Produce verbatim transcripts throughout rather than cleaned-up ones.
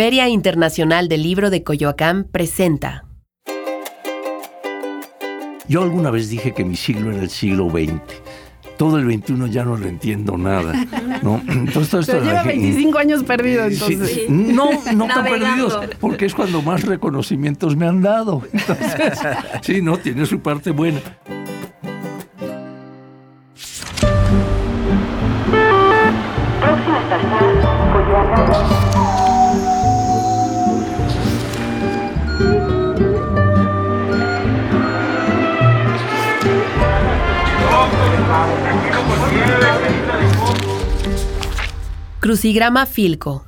Feria Internacional del Libro de Coyoacán presenta. Yo alguna vez dije que mi siglo era el siglo veinte. Todo el veintiuno ya no lo entiendo nada, ¿no? Entonces, todo esto Pero lleva veinticinco años perdido, entonces. Sí, no, no tan perdidos, porque es cuando más reconocimientos me han dado. Entonces, sí, no, tiene su parte buena. Próxima estación, Coyoacán. Crucigrama Filco.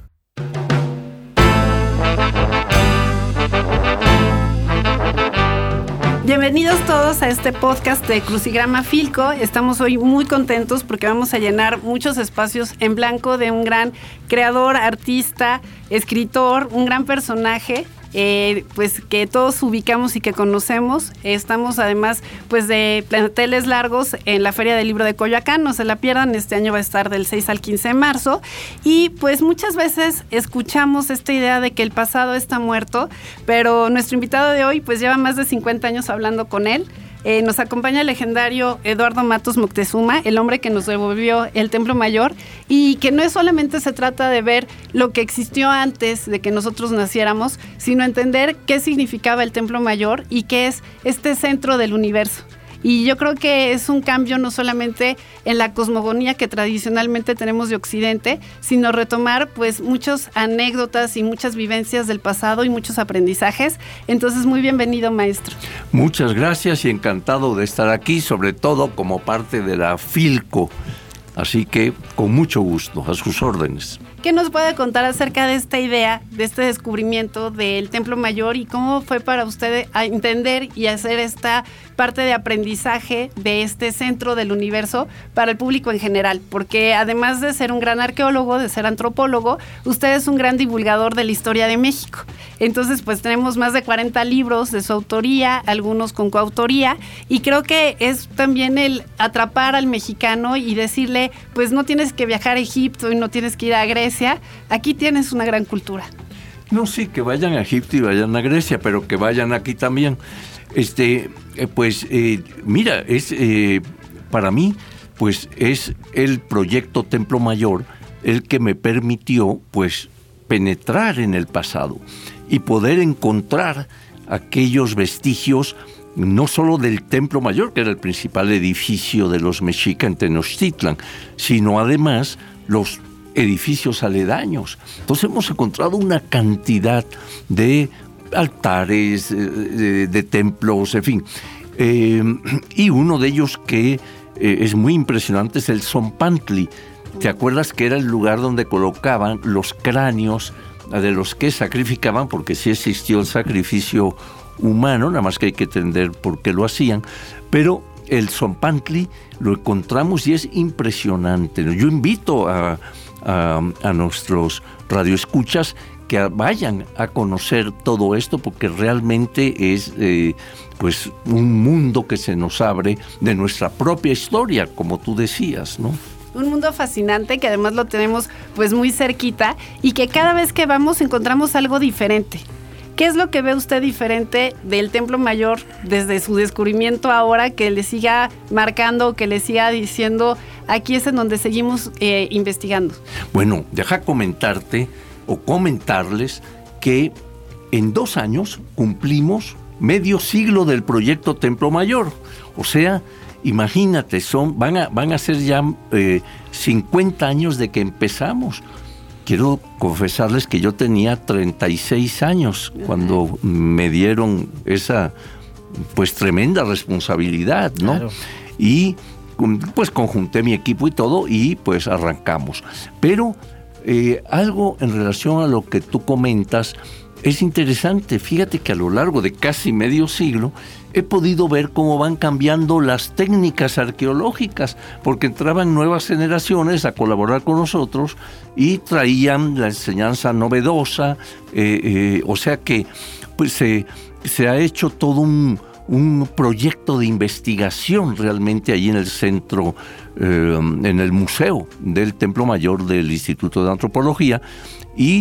Bienvenidos todos a este podcast de Crucigrama Filco. Estamos hoy muy contentos porque vamos a llenar muchos espacios en blanco de un gran creador, artista, escritor, un gran personaje. Eh, pues que todos ubicamos y que conocemos. Estamos además pues de planteles largos en la Feria del Libro de Coyoacán, no se la pierdan, este año va a estar del seis al quince de marzo y pues muchas veces escuchamos esta idea de que el pasado está muerto, pero nuestro invitado de hoy pues lleva más de cincuenta años hablando con él. Eh, nos acompaña el legendario Eduardo Matos Moctezuma, el hombre que nos devolvió el Templo Mayor, y que no es solamente se trata de ver lo que existió antes de que nosotros naciéramos, sino entender qué significaba el Templo Mayor y qué es este centro del universo. Y yo creo que es un cambio no solamente en la cosmogonía que tradicionalmente tenemos de Occidente, sino retomar pues muchas anécdotas y muchas vivencias del pasado y muchos aprendizajes. Entonces, muy bienvenido, maestro. Muchas gracias y encantado de estar aquí, sobre todo como parte de la Filco. Así que, con mucho gusto, a sus órdenes. ¿Qué nos puede contar acerca de esta idea, de este descubrimiento del Templo Mayor y cómo fue para usted entender y hacer esta parte de aprendizaje de este centro del universo para el público en general? Porque además de ser un gran arqueólogo, de ser antropólogo, usted es un gran divulgador de la historia de México. Entonces, pues tenemos más de cuarenta libros de su autoría, algunos con coautoría, y creo que es también el atrapar al mexicano y decirle, pues no tienes que viajar a Egipto y no tienes que ir a Grecia. Aquí tienes una gran cultura. No, sí, que vayan a Egipto y vayan a Grecia, pero que vayan aquí también. Este, eh, pues, eh, mira, es eh, para mí, pues, es el proyecto Templo Mayor el que me permitió, pues, penetrar en el pasado y poder encontrar aquellos vestigios, no solo del Templo Mayor, que era el principal edificio de los mexicas en Tenochtitlan, sino además los edificios aledaños. Entonces hemos encontrado una cantidad de altares, de, de templos, en fin. Eh, y uno de ellos que eh, es muy impresionante es el Tzompantli. ¿Te acuerdas que era el lugar donde colocaban los cráneos de los que sacrificaban? Porque sí existió el sacrificio humano, nada más que hay que entender por qué lo hacían, pero el Tzompantli lo encontramos y es impresionante. Yo invito a A, a nuestros radioescuchas que vayan a conocer todo esto porque realmente es eh, pues un mundo que se nos abre de nuestra propia historia, como tú decías, ¿no? Un mundo fascinante que además lo tenemos pues muy cerquita y que cada vez que vamos encontramos algo diferente. ¿Qué es lo que ve usted diferente del Templo Mayor desde su descubrimiento ahora que le siga marcando, que le siga diciendo, aquí es en donde seguimos eh, investigando? Bueno, deja comentarte o comentarles que en dos años cumplimos medio siglo del proyecto Templo Mayor. O sea, imagínate, son, van, a, van a ser ya eh, cincuenta años de que empezamos. Quiero confesarles que yo tenía treinta y seis años cuando me dieron esa pues tremenda responsabilidad, ¿no? Claro. Y pues conjunté mi equipo y todo y pues arrancamos. Pero eh, algo en relación a lo que tú comentas es interesante. Fíjate que a lo largo de casi medio siglo he podido ver cómo van cambiando las técnicas arqueológicas, porque entraban nuevas generaciones a colaborar con nosotros y traían la enseñanza novedosa, eh, eh, o sea que pues se, se ha hecho todo un, un proyecto de investigación realmente allí en el centro, eh, en el Museo del Templo Mayor del Instituto de Antropología, y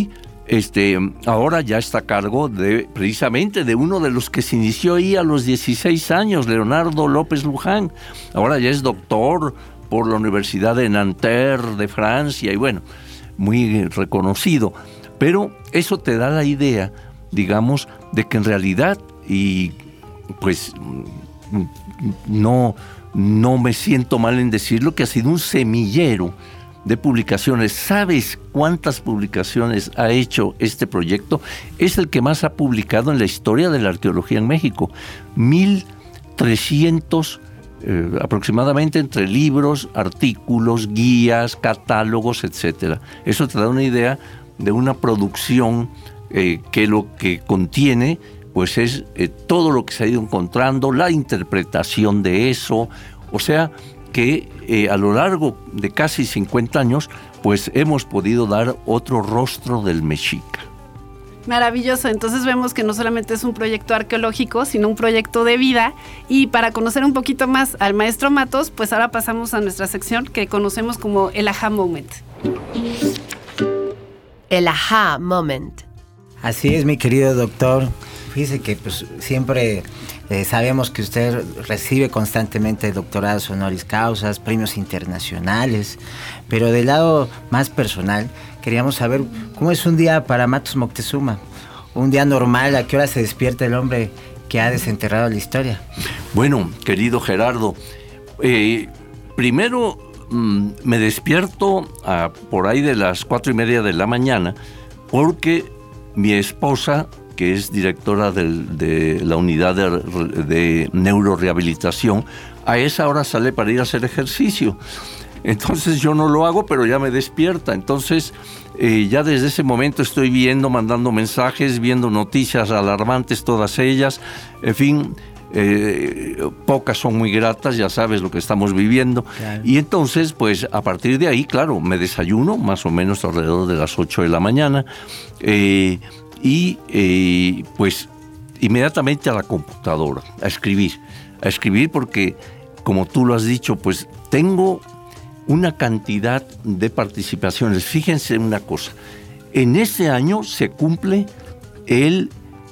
este, ahora ya está a cargo de, precisamente de uno de los que se inició ahí a los dieciséis años, Leonardo López Luján. Ahora ya es doctor por la Universidad de Nanterre de Francia y bueno, muy reconocido. Pero eso te da la idea, digamos, de que en realidad, y pues no, no me siento mal en decirlo, que ha sido un semillero de publicaciones. ¿Sabes cuántas publicaciones ha hecho este proyecto? Es el que más ha publicado en la historia de la arqueología en México. mil trescientos eh, aproximadamente entre libros, artículos, guías, catálogos, etcétera. Eso te da una idea de una producción eh, que lo que contiene pues es eh, todo lo que se ha ido encontrando, la interpretación de eso, o sea que eh, a lo largo de casi cincuenta años pues hemos podido dar otro rostro del mexica. Maravilloso, entonces vemos que no solamente es un proyecto arqueológico, sino un proyecto de vida. Y para conocer un poquito más al maestro Matos, pues ahora pasamos a nuestra sección que conocemos como el Aha Moment. El Aha Moment. Así es, mi querido doctor. Fíjese que pues siempre eh, sabemos que usted recibe constantemente doctorados honoris causas, premios internacionales, pero del lado más personal, queríamos saber cómo es un día para Matos Moctezuma, un día normal, ¿a qué hora se despierta el hombre que ha desenterrado la historia? Bueno, querido Gerardo, eh, primero mmm, me despierto a, por ahí de las cuatro y media de la mañana, porque mi esposa, que es directora del, de la unidad de, de neurorehabilitación, a esa hora sale para ir a hacer ejercicio. Entonces yo no lo hago, pero ya me despierta. Entonces eh, ya desde ese momento estoy viendo, mandando mensajes, viendo noticias alarmantes, todas ellas. En fin, eh, pocas son muy gratas, ya sabes lo que estamos viviendo. Claro. Y entonces, pues a partir de ahí, claro, me desayuno más o menos alrededor de las ocho de la mañana. Eh, Y eh, pues inmediatamente a la computadora, a escribir, a escribir porque, como tú lo has dicho, pues tengo una cantidad de participaciones. Fíjense una cosa, en ese año se cumple el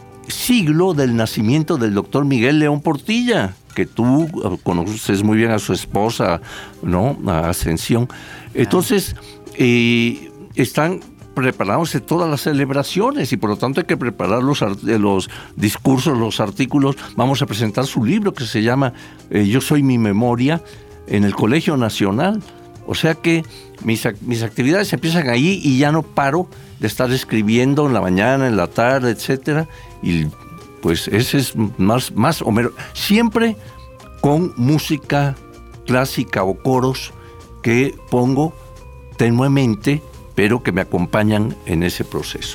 siglo del nacimiento del doctor Miguel León Portilla, que tú conoces muy bien a su esposa, ¿no? A Ascensión. Entonces, eh, están preparándose todas las celebraciones y por lo tanto hay que preparar los, los discursos, los artículos. Vamos a presentar su libro que se llama eh, Yo soy mi memoria en el Colegio Nacional. O sea que mis, mis actividades empiezan ahí y ya no paro de estar escribiendo en la mañana, en la tarde, etcétera. Y pues ese es más, más o menos, siempre con música clásica o coros que pongo tenuemente, pero que me acompañan en ese proceso.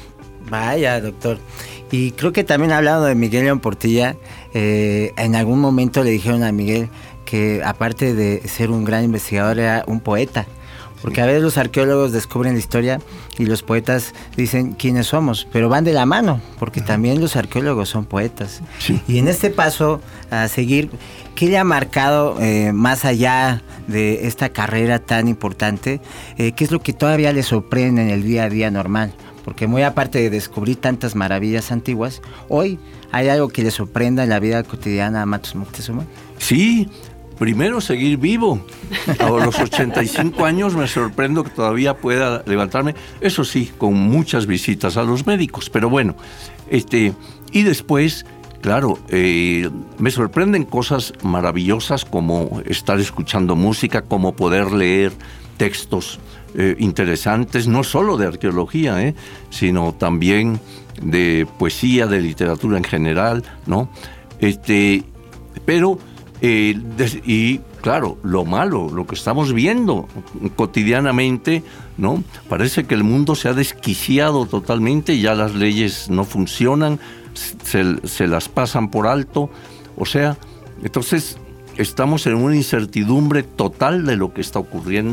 Vaya, doctor. Y creo que también hablando de Miguel León Portilla, eh, en algún momento le dijeron a Miguel que aparte de ser un gran investigador era un poeta, porque a veces los arqueólogos descubren la historia y los poetas dicen quiénes somos, pero van de la mano, porque también los arqueólogos son poetas. Sí. Y en este paso a seguir, ¿qué le ha marcado eh, más allá de esta carrera tan importante? Eh, ¿Qué es lo que todavía le sorprende en el día a día normal? Porque muy aparte de descubrir tantas maravillas antiguas, hoy hay algo que le sorprenda en la vida cotidiana a Matos Moctezuma. Sí, primero seguir vivo. A los ochenta y cinco años me sorprendo que todavía pueda levantarme. Eso sí, con muchas visitas a los médicos, pero bueno, este, y después, claro, eh, me sorprenden cosas maravillosas como estar escuchando música, como poder leer textos eh, interesantes, no solo de arqueología, eh, sino también de poesía, de literatura en general, ¿no? Este, pero, eh, des, y claro, lo malo, lo que estamos viendo cotidianamente, ¿no? Parece que el mundo se ha desquiciado totalmente, ya las leyes no funcionan, Se, se las pasan por alto, o sea, entonces estamos en una incertidumbre total de lo que está ocurriendo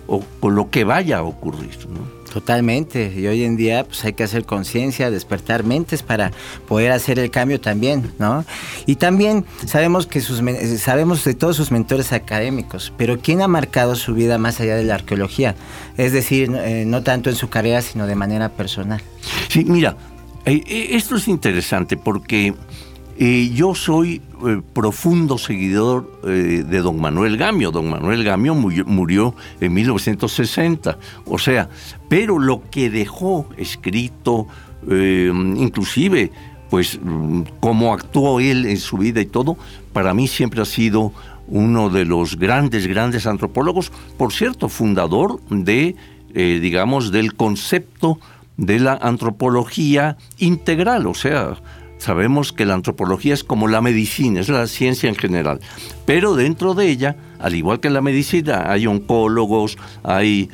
o con lo que vaya a ocurrir, ¿no? Totalmente, y hoy en día pues hay que hacer conciencia, despertar mentes para poder hacer el cambio también, ¿no? Y también sabemos que sus sabemos de todos sus mentores académicos, pero ¿quién ha marcado su vida más allá de la arqueología? Es decir, eh, no tanto en su carrera, sino de manera personal. Sí, mira, eh, esto es interesante porque eh, yo soy eh, profundo seguidor eh, de don Manuel Gamio. Don Manuel Gamio murió, murió en mil novecientos sesenta, o sea, pero lo que dejó escrito, eh, inclusive, pues, cómo actuó él en su vida y todo, para mí siempre ha sido uno de los grandes, grandes antropólogos, por cierto, fundador de, eh, digamos, del concepto de la antropología integral, o sea, sabemos que la antropología es como la medicina, es la ciencia en general, pero dentro de ella, al igual que la medicina, hay oncólogos, hay,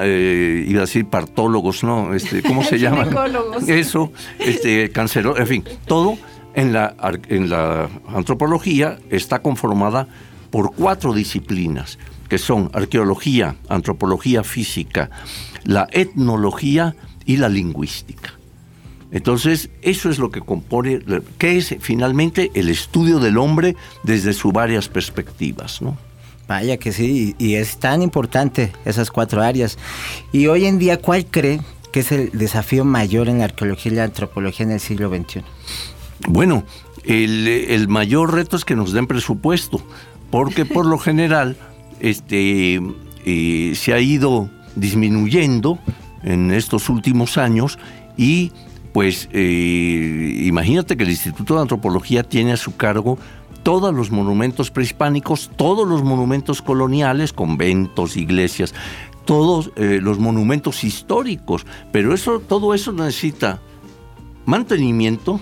eh, iba a decir partólogos, ¿no? Este, ¿cómo se llama? Ginecólogos. Eso, este, cancerólogos, en fin, todo en la, en la antropología está conformada por cuatro disciplinas, que son arqueología, antropología física, la etnología y la lingüística. Entonces, eso es lo que compone, que es finalmente el estudio del hombre desde sus varias perspectivas, ¿no? Vaya que sí, y, y es tan importante esas cuatro áreas. Y hoy en día, ¿cuál cree que es el desafío mayor en la arqueología y la antropología en el siglo veintiuno? Bueno, el, el mayor reto es que nos den presupuesto, porque por lo general este, eh, se ha ido disminuyendo en estos últimos años y pues eh, imagínate que el Instituto de Antropología tiene a su cargo todos los monumentos prehispánicos, todos los monumentos coloniales, conventos, iglesias, todos eh, los monumentos históricos, pero eso, todo eso necesita mantenimiento,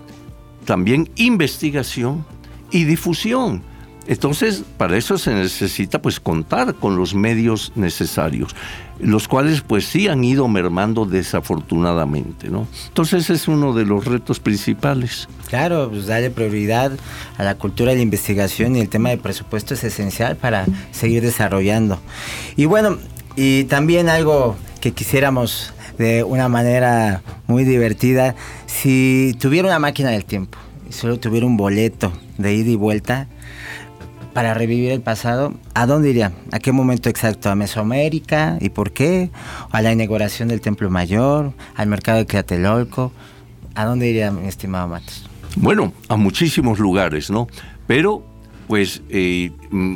también investigación y difusión. Entonces, para eso se necesita pues contar con los medios necesarios, los cuales pues sí han ido mermando desafortunadamente, ¿no? Entonces es uno de los retos principales. Claro, pues darle prioridad a la cultura de la investigación, y el tema de presupuesto es esencial para seguir desarrollando. Y bueno, y también algo que quisiéramos de una manera muy divertida, si tuviera una máquina del tiempo y solo tuviera un boleto de ida y vuelta para revivir el pasado, ¿a dónde iría? ¿A qué momento exacto? ¿A Mesoamérica? ¿Y por qué? ¿A la inauguración del Templo Mayor? ¿Al mercado de Tlatelolco? ¿A dónde iría, mi estimado Matos? Bueno, a muchísimos lugares, ¿no? Pero, pues, eh,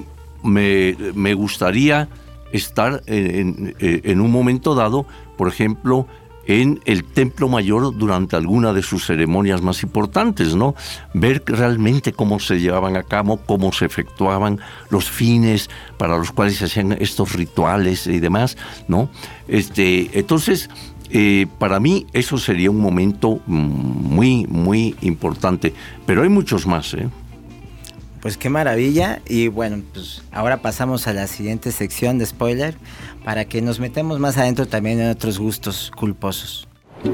me, me gustaría estar en, en, en un momento dado, por ejemplo, en el Templo Mayor durante alguna de sus ceremonias más importantes, ¿no? Ver realmente cómo se llevaban a cabo, cómo se efectuaban los fines para los cuales se hacían estos rituales y demás, ¿no? Este, entonces, eh, para mí eso sería un momento muy, muy importante, pero hay muchos más, ¿eh? Pues qué maravilla, y bueno, pues ahora pasamos a la siguiente sección de spoiler para que nos metamos más adentro también en otros gustos culposos.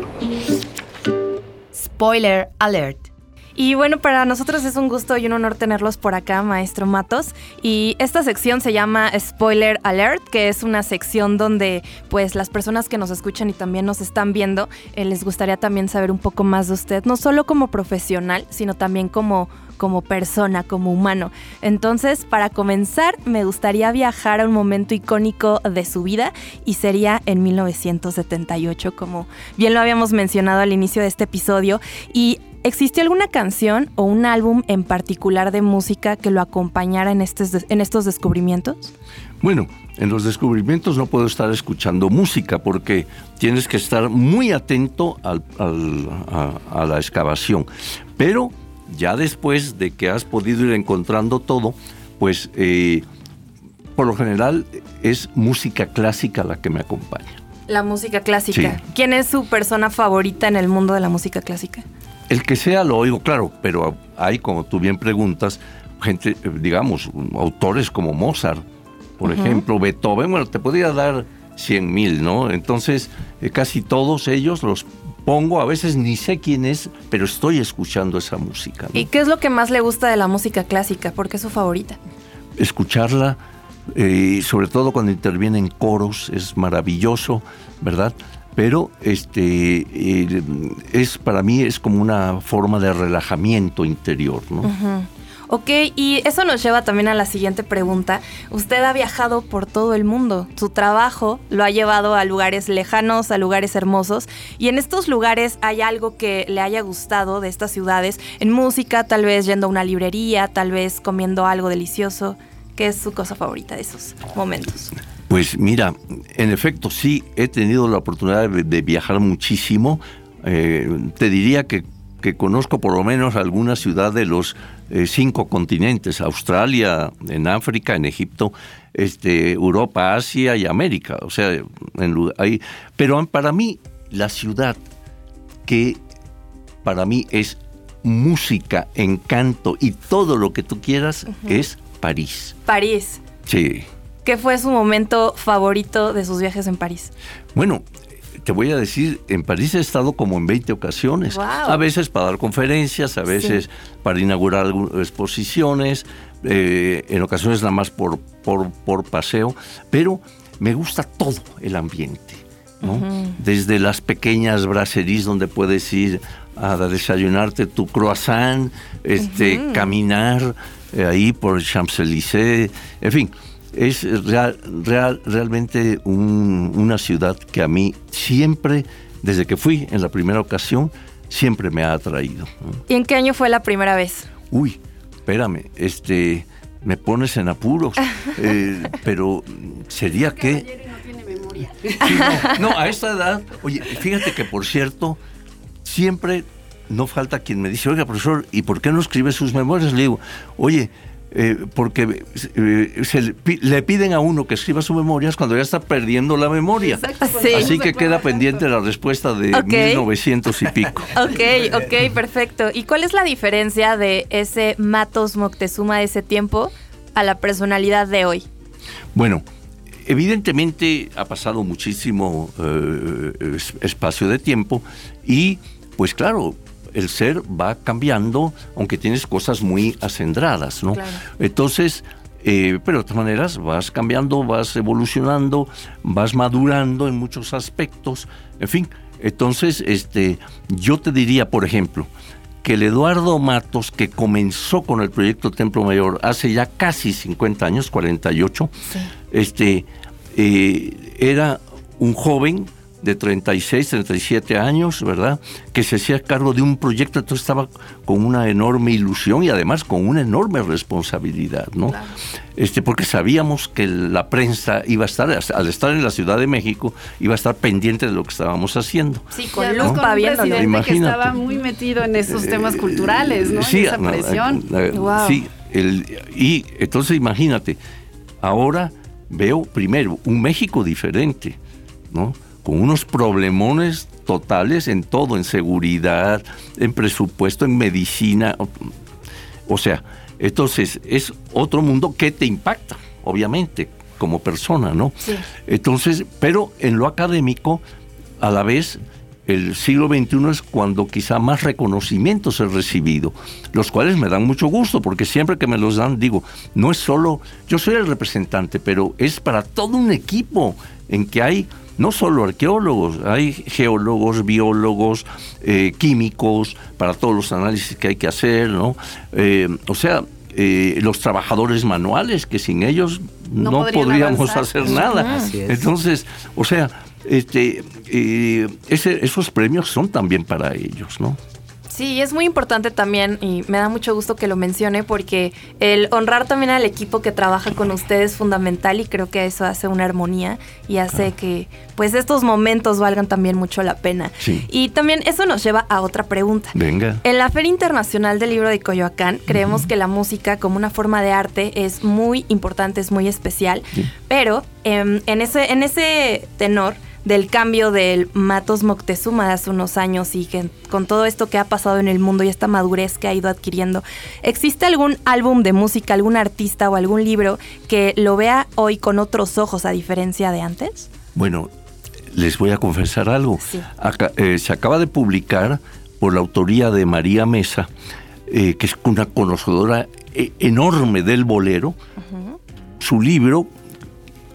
Spoiler alert. Y bueno, para nosotros es un gusto y un honor tenerlos por acá, maestro Matos. Y esta sección se llama Spoiler Alert, que es una sección donde pues las personas que nos escuchan y también nos están viendo, eh, les gustaría también saber un poco más de usted, no solo como profesional, sino también como, como persona, como humano. Entonces, para comenzar, me gustaría viajar a un momento icónico de su vida, y sería en mil novecientos setenta y ocho, como bien lo habíamos mencionado al inicio de este episodio. Y ¿existió alguna canción o un álbum en particular de música que lo acompañara en, estos, en estos descubrimientos? Bueno, en los descubrimientos no puedo estar escuchando música porque tienes que estar muy atento al, al, a, a la excavación. Pero ya después de que has podido ir encontrando todo, pues eh, por lo general es música clásica la que me acompaña. La música clásica. Sí. ¿Quién es su persona favorita en el mundo de la música clásica? El que sea lo oigo, claro, pero hay, como tú bien preguntas, gente, digamos, autores como Mozart, por uh-huh. ejemplo, Beethoven, bueno, te podría dar cien mil, ¿no? Entonces, eh, casi todos ellos los pongo, a veces ni sé quién es, pero estoy escuchando esa música, ¿no? ¿Y qué es lo que más le gusta de la música clásica? ¿Por qué es su favorita? Escucharla eh, sobre todo cuando intervienen coros, es maravilloso, ¿verdad? Pero este eh, es para mí es como una forma de relajamiento interior, ¿no? Uh-huh. Ok, y eso nos lleva también a la siguiente pregunta. Usted ha viajado por todo el mundo. Su trabajo lo ha llevado a lugares lejanos, a lugares hermosos. Y en estos lugares hay algo que le haya gustado de estas ciudades. En música, tal vez yendo a una librería, tal vez comiendo algo delicioso. ¿Qué es su cosa favorita de esos momentos? Pues mira, en efecto sí he tenido la oportunidad de, de viajar muchísimo. Eh, te diría que, que conozco por lo menos alguna ciudad de los eh, cinco continentes: Australia, en África, en Egipto, este, Europa, Asia y América. O sea, en, ahí. Pero para mí la ciudad que para mí es música, encanto y todo lo que tú quieras, uh-huh, es París. París. Sí. ¿Qué fue su momento favorito de sus viajes en París? Bueno, te voy a decir, en París he estado como en veinte ocasiones. Wow. A veces para dar conferencias, a veces sí, para inaugurar exposiciones, eh, en ocasiones nada más por, por, por paseo, pero me gusta todo el ambiente, ¿no? Uh-huh. Desde las pequeñas brasseries donde puedes ir a desayunarte tu croissant, este, uh-huh, caminar eh, ahí por Champs-Élysées, en fin. Es real, real, realmente un, una ciudad que a mí siempre, desde que fui en la primera ocasión, siempre me ha atraído. ¿Y en qué año fue la primera vez? Uy, espérame, este, me pones en apuros, eh, pero sería que... no tiene memoria. Sí, no, no, a esta edad, oye, fíjate que por cierto, siempre no falta quien me dice, oiga, profesor, ¿y por qué no escribe sus memorias? Le digo, oye, Eh, porque eh, se le, le piden a uno que escriba sus memorias cuando ya está perdiendo la memoria. Exacto, sí. Así que queda pendiente la respuesta de okay, mil novecientos y pico. Ok, ok, perfecto. ¿Y cuál es la diferencia de ese Matos Moctezuma de ese tiempo a la personalidad de hoy? Bueno, evidentemente ha pasado muchísimo eh, espacio de tiempo y pues claro, el ser va cambiando, aunque tienes cosas muy acendradas, ¿no? Claro. Entonces, eh, pero de todas maneras vas cambiando, vas evolucionando, vas madurando en muchos aspectos, en fin. Entonces, este, yo te diría, por ejemplo, que el Eduardo Matos, que comenzó con el proyecto Templo Mayor hace ya casi cincuenta años, cuarenta y ocho, sí, este, eh, era un joven de treinta y seis, treinta y siete años, ¿verdad?, que se hacía cargo de un proyecto, entonces estaba con una enorme ilusión y además con una enorme responsabilidad, ¿no? Claro. Este, porque sabíamos que la prensa iba a estar, al estar en la Ciudad de México, iba a estar pendiente de lo que estábamos haciendo. Sí, con lupa viendo. Un presidente que estaba muy metido en esos temas eh, culturales, ¿no? Sí, en esa presión. No, eh, wow. Sí, el, y entonces imagínate, ahora veo primero un México diferente, ¿no?, con unos problemones totales en todo, en seguridad, en presupuesto, en medicina. O sea, entonces es otro mundo que te impacta, obviamente, como persona, ¿no? Sí. Entonces, pero en lo académico, a la vez, el siglo veintiuno es cuando quizá más reconocimientos he recibido, los cuales me dan mucho gusto, porque siempre que me los dan, digo, no es solo, yo soy el representante, pero es para todo un equipo en que hay no solo arqueólogos, hay geólogos, biólogos, eh, químicos, para todos los análisis que hay que hacer, ¿no? Eh, o sea, eh, los trabajadores manuales, que sin ellos no, no podríamos avanzar. hacer nada. Así es. Entonces, o sea, este, eh, ese, esos premios son también para ellos, ¿no? Sí, es muy importante también y me da mucho gusto que lo mencione porque el honrar también al equipo que trabaja con usted es fundamental y creo que eso hace una armonía y hace ah. que pues estos momentos valgan también mucho la pena. Sí. Y también eso nos lleva a otra pregunta. Venga. En la Feria Internacional del Libro de Coyoacán creemos uh-huh. que la música como una forma de arte es muy importante, es muy especial, sí. pero eh, en ese, en ese tenor del cambio del Matos Moctezuma de hace unos años y que con todo esto que ha pasado en el mundo y esta madurez que ha ido adquiriendo, ¿existe algún álbum de música, algún artista o algún libro que lo vea hoy con otros ojos a diferencia de antes? Bueno, les voy a confesar algo. Sí. Acá, eh, se acaba de publicar por la autoría de María Mesa, eh, que es una conocedora eh, enorme del bolero, uh-huh. su libro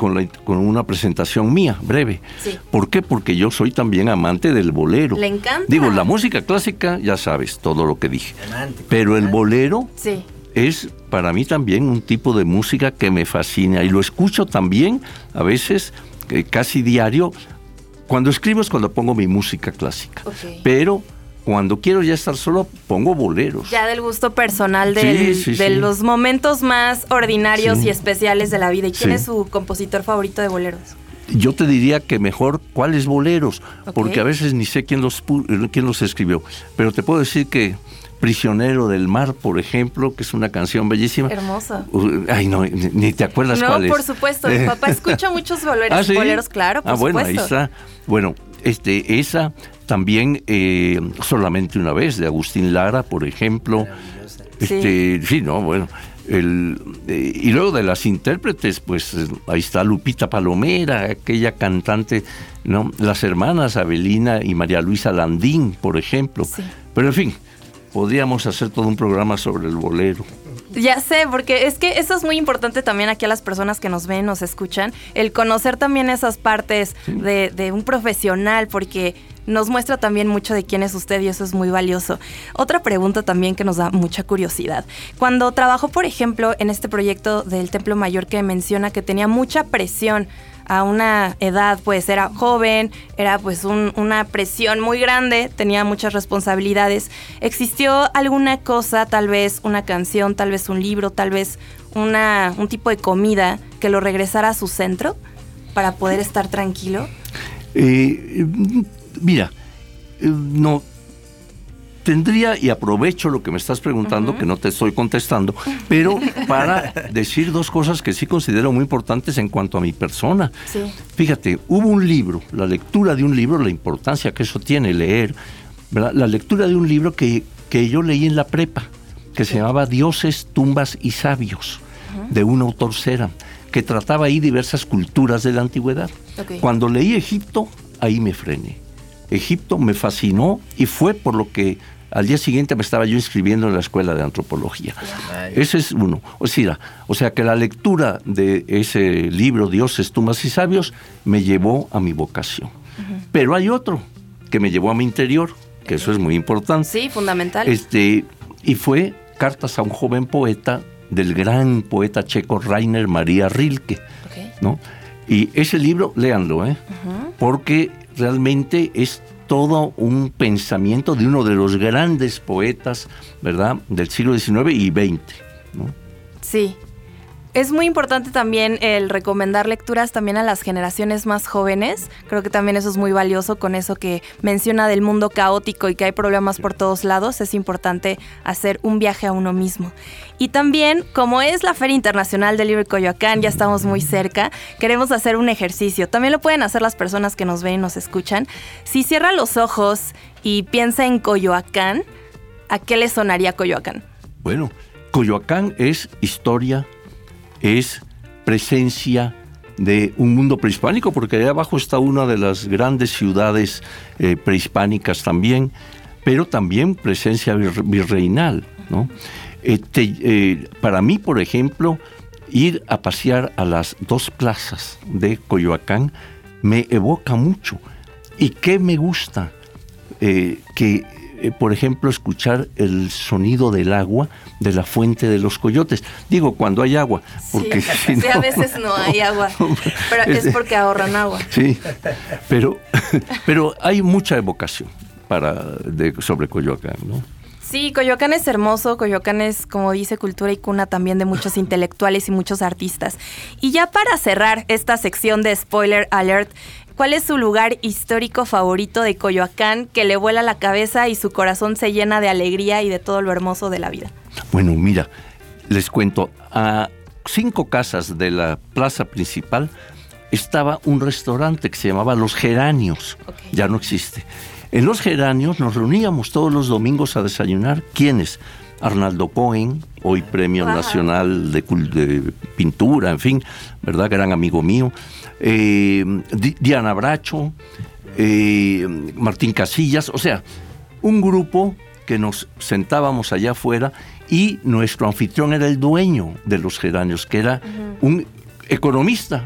con, la, con una presentación mía, breve. Sí. ¿Por qué? Porque yo soy también amante del bolero. Le encanta. Digo, la música clásica, ya sabes, todo lo que dije. Romántico. Pero el bolero Sí. es para mí también un tipo de música que me fascina. Y lo escucho también, a veces, eh, casi diario. Cuando escribo es cuando pongo mi música clásica. Ok. Pero cuando quiero ya estar solo, pongo boleros. Ya del gusto personal del- Sí, sí, de sí. los momentos más ordinarios Sí. y especiales de la vida. ¿Y quién Sí. es su compositor favorito de boleros? Yo te diría que mejor cuáles boleros, Ok. porque a veces ni sé quién los, pu- quién los escribió. Pero te puedo decir que Prisionero del Mar, por ejemplo, que es una canción bellísima. Hermoso. Uh, Ay, no, ni, ni te acuerdas No, cuál es. por supuesto. Mi papá escucha muchos boleros. ¿Ah, sí? Boleros, claro, por Ah, bueno, supuesto. ahí está. Bueno, este, esa también, eh, Solamente una vez, de Agustín Lara, por ejemplo. Este, sí, no, bueno. El, eh, y luego de las intérpretes, pues eh, ahí está Lupita Palomera, aquella cantante, ¿no? Las hermanas Abelina y María Luisa Landín, por ejemplo. Sí. Pero en fin, podríamos hacer todo un programa sobre el bolero. Ya sé, porque es que eso es muy importante también aquí a las personas que nos ven, nos escuchan, el conocer también esas partes de, de un profesional, porque nos muestra también mucho de quién es usted y eso es muy valioso. Otra pregunta también que nos da mucha curiosidad. Cuando trabajó, por ejemplo, en este proyecto del Templo Mayor que menciona que tenía mucha presión a una edad, pues era joven, era pues un- una presión muy grande, tenía muchas responsabilidades. ¿Existió alguna cosa, tal vez una canción, tal vez un libro, tal vez una, un tipo de comida que lo regresara a su centro para poder estar tranquilo? Eh, mira, eh, no tendría, y aprovecho lo que me estás preguntando, uh-huh. que no te estoy contestando, pero para decir dos cosas que sí considero muy importantes en cuanto a mi persona. Sí. Fíjate, hubo un libro, la lectura de un libro, la importancia que eso tiene, leer, ¿verdad? La lectura de un libro que, que yo leí en la prepa, que se llamaba Dioses, Tumbas y Sabios, uh-huh. de un autor Ceram, que trataba ahí diversas culturas de la antigüedad. Okay. Cuando leí Egipto, ahí me frené. Egipto me fascinó y fue por lo que al día siguiente me estaba yo inscribiendo en la escuela de antropología. Ay. Ese es uno. O sea, o sea que la lectura de ese libro, Dioses, Tumbas y Sabios, me llevó a mi vocación. Uh-huh. Pero hay otro que me llevó a mi interior, que eso es muy importante. Sí, fundamental. Este, y fue Cartas a un joven poeta del gran poeta checo Rainer Maria Rilke. Okay. ¿No? Y ese libro, léanlo, ¿eh? Uh-huh. Porque realmente es todo un pensamiento de uno de los grandes poetas, ¿verdad?, del siglo diecinueve y veinte, ¿no? Sí. Es muy importante también el recomendar lecturas también a las generaciones más jóvenes. Creo que también eso es muy valioso con eso que menciona del mundo caótico y que hay problemas por todos lados. Es importante hacer un viaje a uno mismo. Y también, como es la Feria Internacional del Libro de Coyoacán, ya estamos muy cerca, queremos hacer un ejercicio. También lo pueden hacer las personas que nos ven y nos escuchan. Si cierra los ojos y piensa en Coyoacán, ¿a qué le sonaría Coyoacán? Bueno, Coyoacán es historia, es presencia de un mundo prehispánico, porque allá abajo está una de las grandes ciudades eh, prehispánicas también, pero también presencia vir- virreinal, ¿no? Eh, te, eh, para mí, por ejemplo, ir a pasear a las dos plazas de Coyoacán me evoca mucho. ¿Y qué me gusta? Eh, que Eh, por ejemplo, escuchar el sonido del agua de la fuente de los coyotes. Digo, cuando hay agua. Porque sí, si sí no, a veces no hay agua, pero es porque ahorran agua. Sí, pero, pero hay mucha evocación para, de, sobre Coyoacán, ¿no? Sí, Coyoacán es hermoso, Coyoacán es, como dice, cultura y cuna también de muchos intelectuales y muchos artistas. Y ya para cerrar esta sección de Spoiler Alert, ¿cuál es su lugar histórico favorito de Coyoacán que le vuela la cabeza y su corazón se llena de alegría y de todo lo hermoso de la vida? Bueno, mira, les cuento, a cinco casas de la plaza principal estaba un restaurante que se llamaba Los Geranios, okay. Ya no existe. En Los Geranios nos reuníamos todos los domingos a desayunar. ¿Quiénes? Arnaldo Cohen, hoy Premio wow. Nacional de, de Pintura, en fin, ¿verdad? Gran amigo mío. Eh, Diana Bracho, eh, Martín Casillas, o sea, un grupo que nos sentábamos allá afuera y nuestro anfitrión era el dueño de Los Geranios, que era uh-huh. un economista,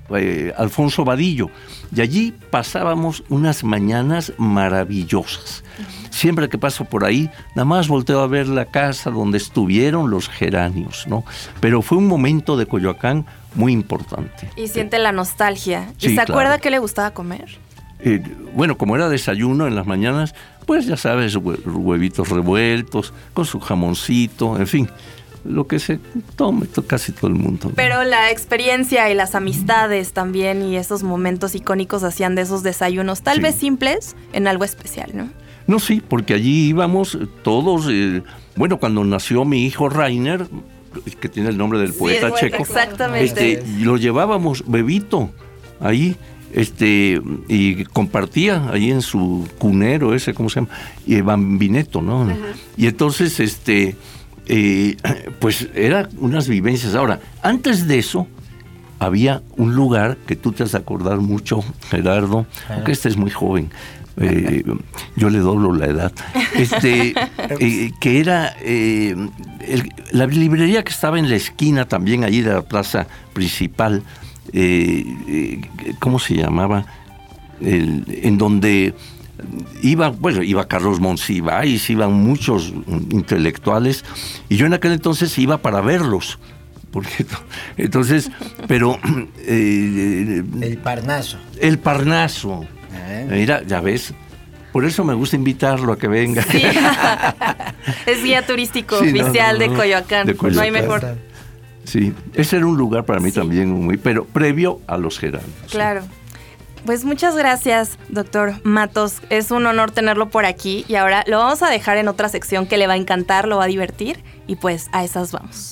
eh, Alfonso Vadillo, y allí pasábamos unas mañanas maravillosas. Siempre que paso por ahí, nada más volteo a ver la casa donde estuvieron los geranios, ¿no? Pero fue un momento de Coyoacán muy importante. Y siente la nostalgia. Sí, ¿Y se claro. acuerda qué le gustaba comer? Eh, bueno, como era desayuno en las mañanas, pues ya sabes, hue- huevitos revueltos, con su jamoncito, en fin, lo que se tome to- casi todo el mundo, ¿no? Pero la experiencia y las amistades también y esos momentos icónicos hacían de esos desayunos, tal Sí. vez simples, en algo especial, ¿no? No, sí, porque allí íbamos todos, eh, bueno, cuando nació mi hijo Rainer, que tiene el nombre del poeta Sí, checo, exactamente. este, lo llevábamos bebito ahí, este, y compartía ahí en su cunero ese, ¿cómo se llama? Y bambineto, ¿no? Ajá. Y entonces, este, eh, pues eran unas vivencias. Ahora, antes de eso, había un lugar que tú te has de acordar mucho, Gerardo, Ajá. aunque este es muy joven. Eh, yo le doblo la edad, este, eh, que era eh, el, la librería que estaba en la esquina también allí de la plaza principal, eh, eh, ¿cómo se llamaba? El, en donde iba, bueno, iba Carlos Monsiváis, iban muchos intelectuales, y yo en aquel entonces iba para verlos, porque entonces, pero eh, El Parnaso. el Parnaso. Mira, ya ves, por eso me gusta invitarlo a que venga. Sí. Es guía turístico Sí, no, oficial no, no, de Coyoacán. de Coyoacán. No hay mejor. Sí, ese era un lugar para mí Sí. también muy, pero previo a los geranios. Claro. Pues muchas gracias, doctor Matos. Es un honor tenerlo por aquí y ahora lo vamos a dejar en otra sección que le va a encantar, lo va a divertir y pues a esas vamos.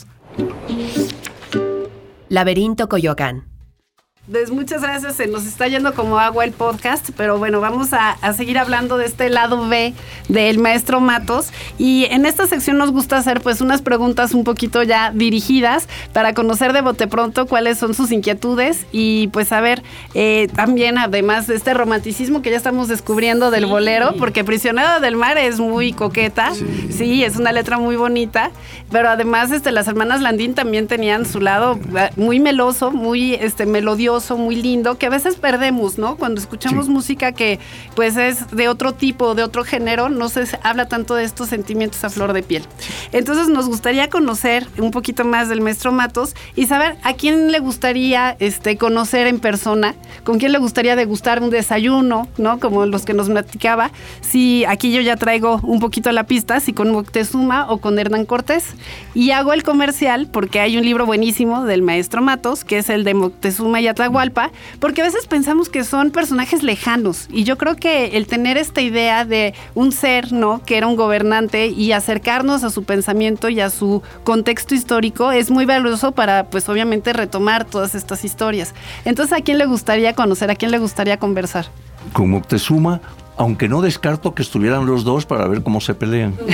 Laberinto Coyoacán. Pues muchas gracias, se nos está yendo como agua el podcast, pero bueno, vamos a, a seguir hablando de este lado B del maestro Matos, y en esta sección nos gusta hacer pues unas preguntas un poquito ya dirigidas para conocer de bote pronto cuáles son sus inquietudes y pues saber eh, también, además de este romanticismo que ya estamos descubriendo del bolero, porque Prisionera del Mar es muy coqueta, sí. sí, es una letra muy bonita, pero además este, las hermanas Landín también tenían su lado muy meloso, muy este, melodioso, muy lindo, que a veces perdemos, ¿no? Cuando escuchamos sí. música que pues es de otro tipo, de otro género, no se habla tanto de estos sentimientos a flor de piel. Entonces nos gustaría conocer un poquito más del maestro Matos y saber a quién le gustaría este, conocer en persona, con quién le gustaría degustar un desayuno, ¿no? Como los que nos platicaba. Si aquí yo ya traigo un poquito la pista, si con Moctezuma o con Hernán Cortés. Y hago el comercial porque hay un libro buenísimo del maestro Matos, que es el de Moctezuma y Atahualpa, porque a veces pensamos que son personajes lejanos, y yo creo que el tener esta idea de un ser, ¿no?, que era un gobernante, y acercarnos a su pensamiento y a su contexto histórico es muy valioso para, pues obviamente, retomar todas estas historias. Entonces, ¿a quién le gustaría conocer? ¿A quién le gustaría conversar? Con Moctezuma, aunque no descarto que estuvieran los dos para ver cómo se pelean. Wow.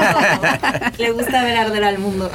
Le gusta ver arder al mundo.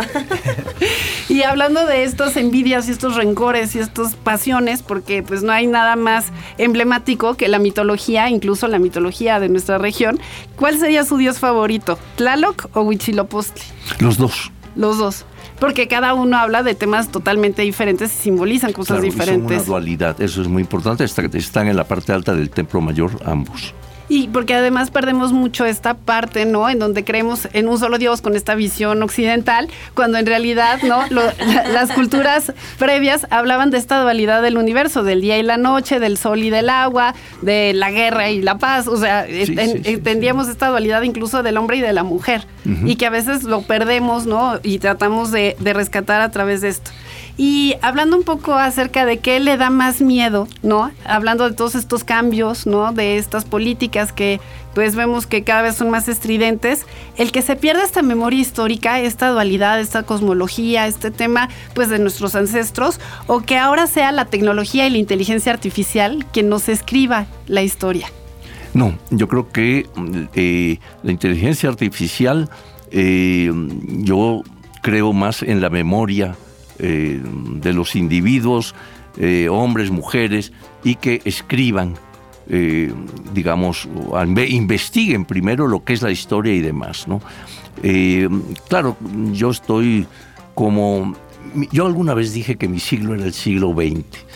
Y hablando de estas envidias y estos rencores y estas pasiones, porque pues no hay nada más emblemático que la mitología, incluso la mitología de nuestra región, ¿cuál sería su dios favorito? ¿Tlaloc o Huitzilopochtli? Los dos. Los dos. Porque cada uno habla de temas totalmente diferentes y simbolizan cosas claro, diferentes. Son una dualidad, eso es muy importante. Están en la parte alta del Templo Mayor ambos. Y porque además perdemos mucho esta parte, ¿no?, en donde creemos en un solo Dios con esta visión occidental, cuando en realidad, ¿no?, Lo, la, las culturas previas hablaban de esta dualidad del universo, del día y la noche, del sol y del agua, de la guerra y la paz. O sea, sí, en, sí, sí, entendíamos sí. esta dualidad incluso del hombre y de la mujer, uh-huh. y que a veces lo perdemos, ¿no?, y tratamos de, de rescatar a través de esto. Y hablando un poco acerca de qué le da más miedo, ¿no? Hablando de todos estos cambios, ¿no?, de estas políticas que pues vemos que cada vez son más estridentes, el que se pierda esta memoria histórica, esta dualidad, esta cosmología, este tema pues de nuestros ancestros, o que ahora sea la tecnología y la inteligencia artificial quien nos escriba la historia. No, yo creo que eh, la inteligencia artificial, eh, yo creo más en la memoria Eh, de los individuos, eh, hombres, mujeres, y que escriban, eh, digamos, investiguen primero lo que es la historia y demás, ¿no? Eh, claro, yo estoy como... Yo alguna vez dije que mi siglo era el siglo veinte,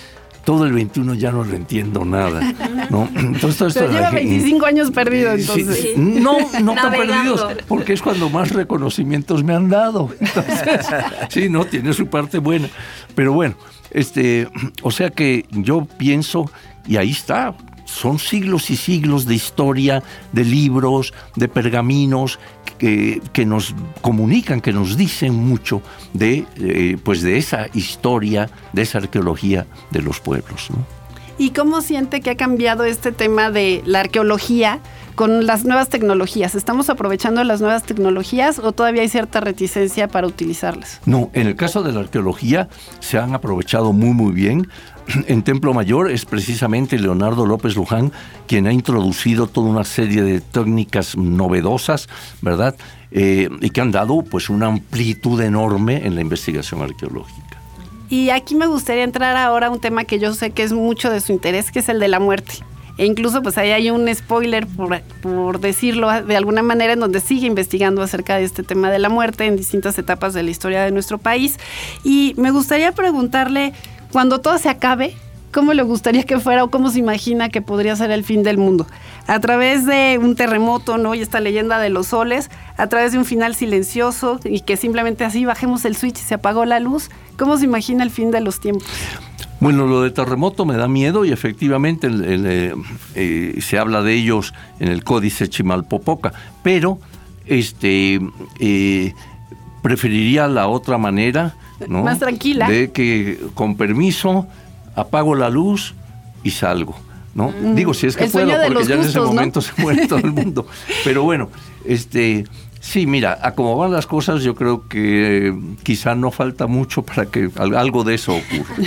todo el veintiuno ya no le entiendo nada, ¿no? Entonces, todo esto Pero de lleva la- veinticinco años perdido, entonces. Sí, no, no tan Navegando. perdidos, porque es cuando más reconocimientos me han dado. Entonces, sí, no, tiene su parte buena. Pero bueno, este, o sea que yo pienso, y ahí está, son siglos y siglos de historia, de libros, de pergaminos, que, que nos comunican, que nos dicen mucho de, eh, pues de esa historia, de esa arqueología de los pueblos, ¿no? ¿Y cómo siente que ha cambiado este tema de la arqueología con las nuevas tecnologías? ¿Estamos aprovechando las nuevas tecnologías o todavía hay cierta reticencia para utilizarlas? No, en el caso de la arqueología se han aprovechado muy muy bien. En Templo Mayor es precisamente Leonardo López Luján quien ha introducido toda una serie de técnicas novedosas, ¿verdad? Eh, y que han dado pues una amplitud enorme en la investigación arqueológica. Y aquí me gustaría entrar ahora a un tema que yo sé que es mucho de su interés, que es el de la muerte. E incluso pues ahí hay un spoiler, por, por decirlo de alguna manera, en donde sigue investigando acerca de este tema de la muerte en distintas etapas de la historia de nuestro país. Y me gustaría preguntarle, cuando todo se acabe, ¿cómo le gustaría que fuera o cómo se imagina que podría ser el fin del mundo? A través de un terremoto, ¿no? Y esta leyenda de los soles, a través de un final silencioso y que simplemente así bajemos el switch y se apagó la luz. ¿Cómo se imagina el fin de los tiempos? Bueno, lo de terremoto me da miedo y efectivamente el, el, eh, eh, se habla de ellos en el Códice Chimalpopoca, pero este eh, preferiría la otra manera, ¿no? Más tranquila. De que con permiso apago la luz y salgo, ¿no? Mm. Digo, si es que El puedo, sueño de porque los ya en ese justos, ¿no? momento se muere todo el mundo. Pero bueno, este... Sí, mira, a cómo van las cosas, yo creo que eh, quizá no falta mucho para que al- algo de eso ocurra.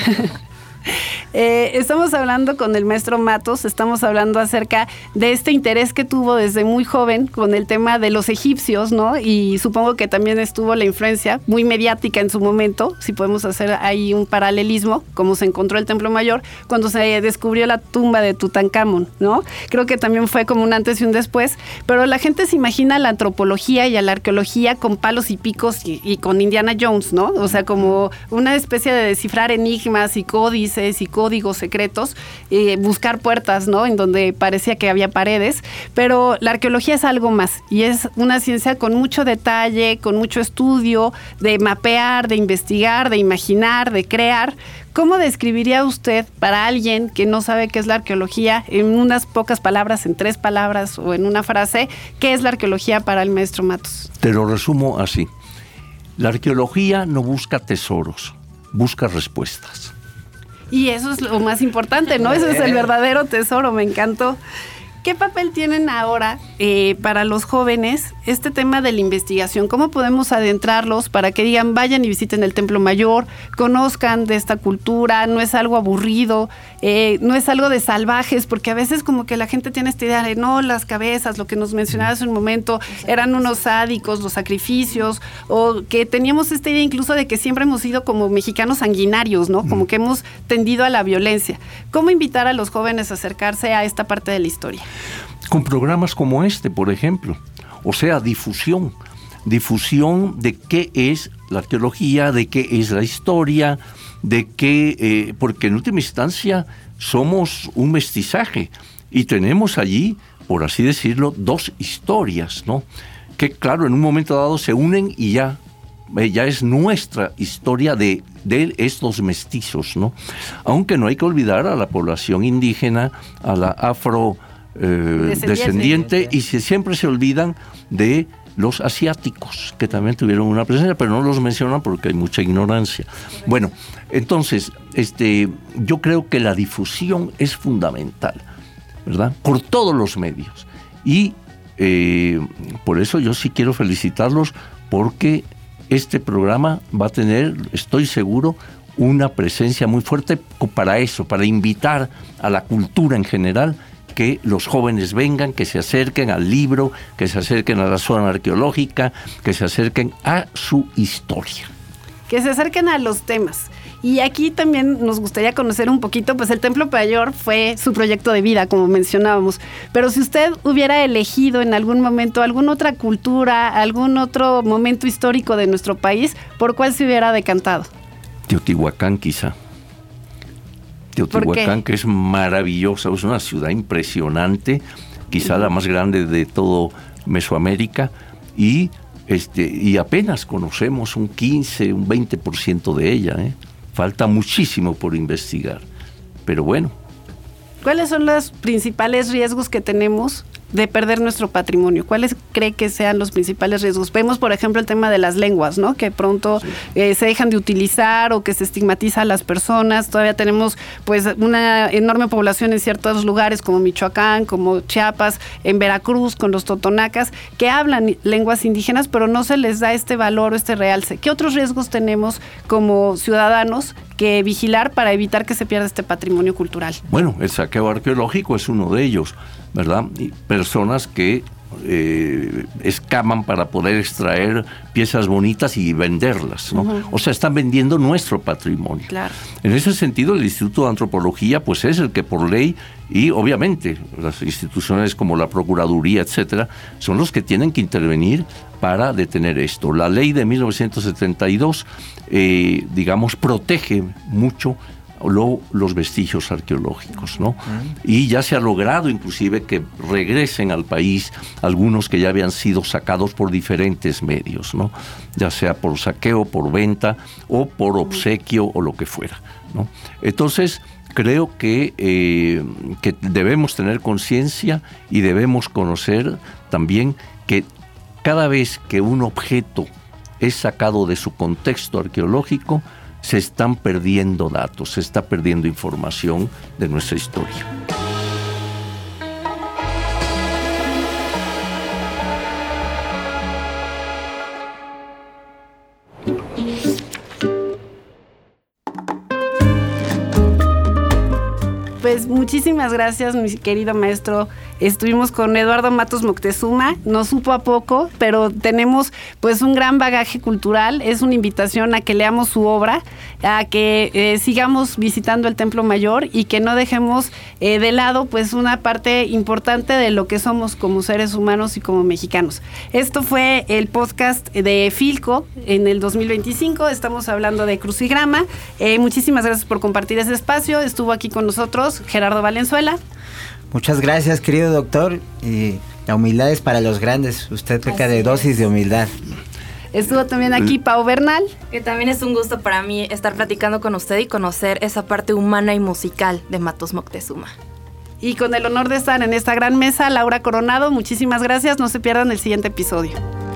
Eh, estamos hablando con el maestro Matos, estamos hablando acerca de este interés que tuvo desde muy joven con el tema de los egipcios, ¿no? Y supongo que también estuvo la influencia muy mediática en su momento, si podemos hacer ahí un paralelismo, como se encontró el Templo Mayor, cuando se descubrió la tumba de Tutankamón, ¿no? Creo que también fue como un antes y un después, pero la gente se imagina la antropología y a la arqueología con palos y picos y, y con Indiana Jones, ¿no? O sea, como una especie de descifrar enigmas y códices y códigos secretos, eh, buscar puertas, ¿no? En donde parecía que había paredes, pero la arqueología es algo más y es una ciencia con mucho detalle, con mucho estudio, de mapear, de investigar, de imaginar, de crear. ¿Cómo describiría usted para alguien que no sabe qué es la arqueología, en unas pocas palabras, en tres palabras o en una frase, qué es la arqueología para el maestro Matos? Te lo resumo así. La arqueología no busca tesoros, busca respuestas. Y eso es lo más importante, ¿no? Ese es el verdadero tesoro, me encantó. ¿Qué papel tienen ahora eh, para los jóvenes este tema de la investigación? ¿Cómo podemos adentrarlos para que digan, vayan y visiten el Templo Mayor, conozcan de esta cultura, no es algo aburrido, eh, no es algo de salvajes, porque a veces como que la gente tiene esta idea de, no, las cabezas, lo que nos mencionaba hace un momento, eran unos sádicos, los sacrificios, o que teníamos esta idea incluso de que siempre hemos sido como mexicanos sanguinarios, ¿no? Como que hemos tendido a la violencia. ¿Cómo invitar a los jóvenes a acercarse a esta parte de la historia? Con programas como este, por ejemplo. O sea, difusión. Difusión de qué es la arqueología, de qué es la historia, de qué... Eh, porque en última instancia somos un mestizaje y tenemos allí, por así decirlo, dos historias, ¿no? Que claro, en un momento dado se unen y ya, eh, ya es nuestra historia de, de estos mestizos, ¿no? Aunque no hay que olvidar a la población indígena, a la afro... Eh, Descendiente. descendiente, y se, siempre se olvidan de los asiáticos, que también tuvieron una presencia, pero no los mencionan porque hay mucha ignorancia. Bueno, entonces, este, yo creo que la difusión es fundamental, ¿verdad? Por todos los medios. Y eh, por eso yo sí quiero felicitarlos, porque este programa va a tener, estoy seguro, una presencia muy fuerte para eso, para invitar a la cultura en general, que los jóvenes vengan, que se acerquen al libro, que se acerquen a la zona arqueológica, que se acerquen a su historia. Que se acerquen a los temas. Y aquí también nos gustaría conocer un poquito, pues el Templo Mayor fue su proyecto de vida, como mencionábamos. Pero si usted hubiera elegido en algún momento alguna otra cultura, algún otro momento histórico de nuestro país, ¿por cuál se hubiera decantado? Teotihuacán, quizá. Teotihuacán, que es maravillosa, es una ciudad impresionante, quizá la más grande de todo Mesoamérica, y este y apenas conocemos un quince, un veinte por ciento de ella, ¿eh? Falta muchísimo por investigar, pero bueno. ¿Cuáles son los principales riesgos que tenemos de perder nuestro patrimonio? ¿Cuáles cree que sean los principales riesgos? Vemos, por ejemplo, el tema de las lenguas, ¿no? Que pronto sí. eh, se dejan de utilizar o que se estigmatiza a las personas. Todavía tenemos pues una enorme población en ciertos lugares como Michoacán, como Chiapas, en Veracruz, con los totonacas, que hablan lenguas indígenas, pero no se les da este valor o este realce. ¿Qué otros riesgos tenemos como ciudadanos que vigilar para evitar que se pierda este patrimonio cultural? Bueno, el saqueo arqueológico es uno de ellos, ¿verdad? Y personas que eh, escaman para poder extraer piezas bonitas y venderlas, ¿no? Uh-huh. O sea, están vendiendo nuestro patrimonio. Claro. En ese sentido, el Instituto de Antropología, pues es el que por ley, y obviamente las instituciones como la Procuraduría, etcétera, son los que tienen que intervenir para detener esto. La ley de mil novecientos setenta y dos, eh, digamos, protege mucho Lo, los vestigios arqueológicos, ¿no? Uh-huh. Y ya se ha logrado inclusive que regresen al país algunos que ya habían sido sacados por diferentes medios, ¿no? Ya sea por saqueo, por venta o por obsequio o lo que fuera, ¿no? Entonces, creo que, eh, que debemos tener conciencia y debemos conocer también que cada vez que un objeto es sacado de su contexto arqueológico, se están perdiendo datos, se está perdiendo información de nuestra historia. Pues muchísimas gracias, mi querido maestro. Estuvimos con Eduardo Matos Moctezuma, nos supo a poco, pero tenemos pues un gran bagaje cultural. Es una invitación a que leamos su obra, a que eh, sigamos visitando el Templo Mayor y que no dejemos eh, de lado pues una parte importante de lo que somos como seres humanos y como mexicanos. Esto fue el podcast de Filco en el dos mil veinticinco. Estamos hablando de Crucigrama. Eh, muchísimas gracias por compartir ese espacio. Estuvo aquí con nosotros Gerardo Valenzuela. Muchas gracias, querido doctor. Y la humildad es para los grandes. Usted peca de dosis de humildad. Estuvo también aquí Pau Bernal. Que también es un gusto para mí estar platicando con usted y conocer esa parte humana y musical de Matos Moctezuma. Y con el honor de estar en esta gran mesa, Laura Coronado. Muchísimas gracias. No se pierdan el siguiente episodio.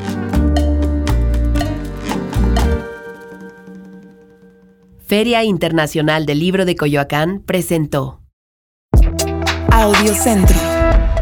Feria Internacional del Libro de Coyoacán presentó Audiocentro.